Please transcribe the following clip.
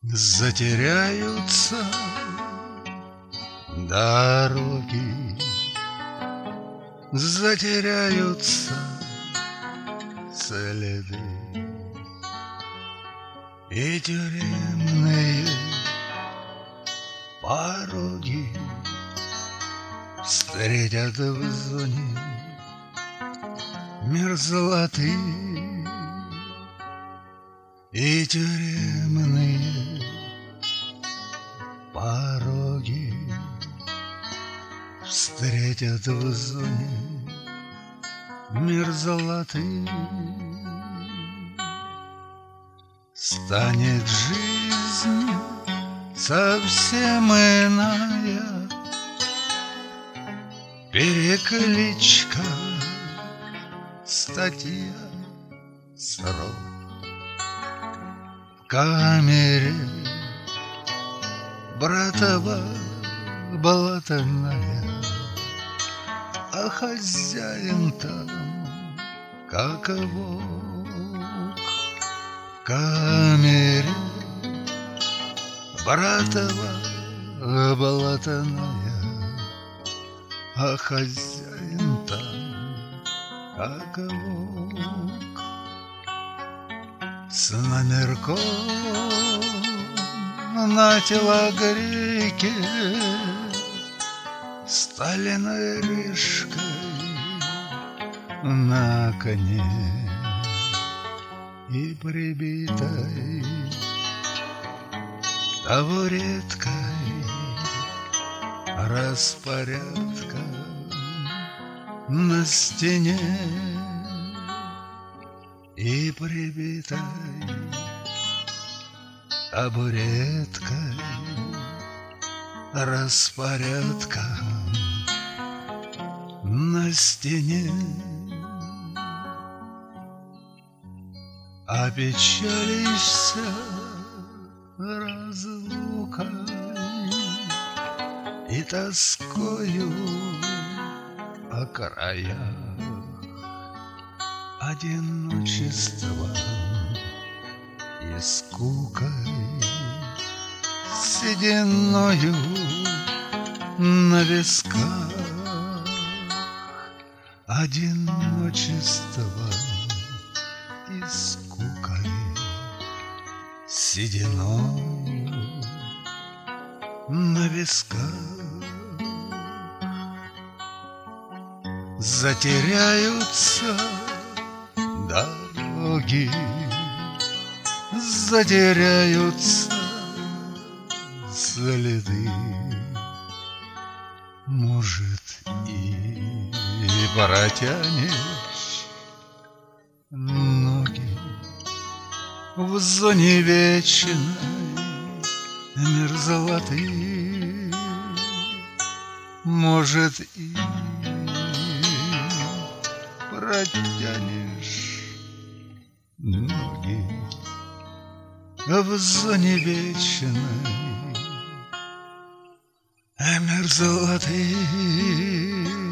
Затеряются дороги, затеряются следы, и тюремные пороги встретят в зоне мерзлоты, и тюремные пороги встретят в зоне мерзлоты. Станет жизнь совсем иная, перекличка, статья, срок. В камере братова болотная, а хозяин там как волк. В камере братова болотная, а хозяин там как волк. С номерком на телогрейке, стальной рыжкой на коне и прибитой табуреткой распорядка на стене и прибитой табуреткой распорядка на стене. Опечалишься разлукой и тоскою о краях одиночества и скукой, сединою на висках, одиночества и скукой, сединою на висках. Затеряются дороги, затеряются следы, может, и протянешь ноги в зоне вечной мерзлоты, может, и протянешь ноги в зоне вечной мерзлоты.